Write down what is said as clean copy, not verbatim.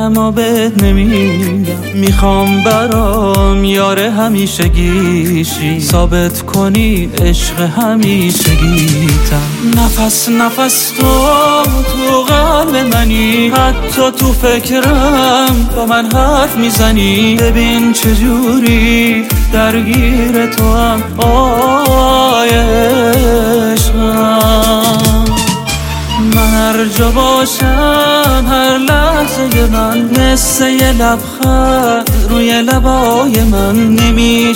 اما بهت نمیگم، میخوام برام یار همیشگیشی، ثابت کنی عشق همیشگیتم. نفس نفس تو قلب منی، حتی تو فکرم با من حرف میزنی. ببین چجوری درگیر تو هم آی عشقم. من هر جا باشم هر لحظه من مثل یه لبخند روی لبای من نمیشه